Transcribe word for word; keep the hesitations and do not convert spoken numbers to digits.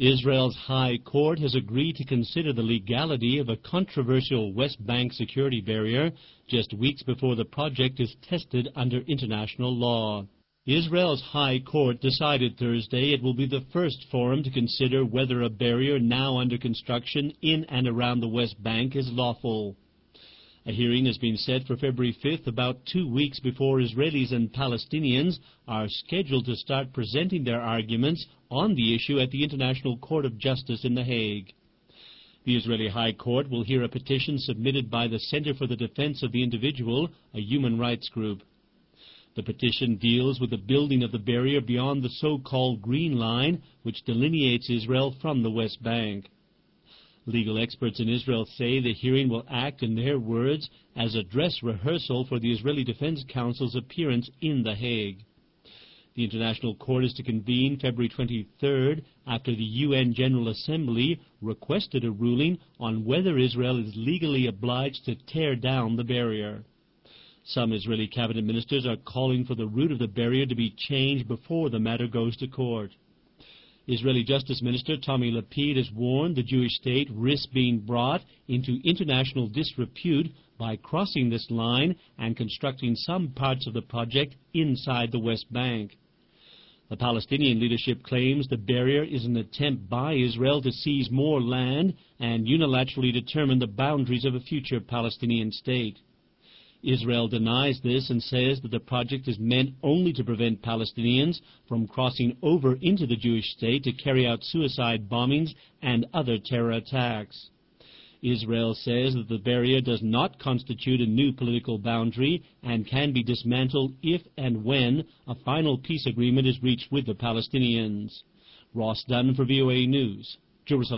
Israel's High Court has agreed to consider the legality of a controversial West Bank security barrier just weeks before the project is tested under international law. Israel's High Court decided Thursday it will be the first forum to consider whether a barrier now under construction in and around the West Bank is lawful. A hearing has been set for February fifth, about two weeks before Israelis and Palestinians are scheduled to start presenting their arguments on the issue at the International Court of Justice in The Hague. The Israeli High Court will hear a petition submitted by the Center for the Defense of the Individual, a human rights group. The petition deals with the building of the barrier beyond the so-called Green Line, which delineates Israel from the West Bank. Legal experts in Israel say the hearing will act, in their words, as a dress rehearsal for the Israeli Defense Council's appearance in The Hague. The International Court is to convene February twenty-third after the U N General Assembly requested a ruling on whether Israel is legally obliged to tear down the barrier. Some Israeli cabinet ministers are calling for the route of the barrier to be changed before the matter goes to court. Israeli Justice Minister Tommy Lapid has warned the Jewish state risks being brought into international disrepute by crossing this line and constructing some parts of the project inside the West Bank. The Palestinian leadership claims the barrier is an attempt by Israel to seize more land and unilaterally determine the boundaries of a future Palestinian state. Israel denies this and says that the project is meant only to prevent Palestinians from crossing over into the Jewish state to carry out suicide bombings and other terror attacks. Israel says that the barrier does not constitute a new political boundary and can be dismantled if and when a final peace agreement is reached with the Palestinians. Ross Dunn for V O A News, Jerusalem.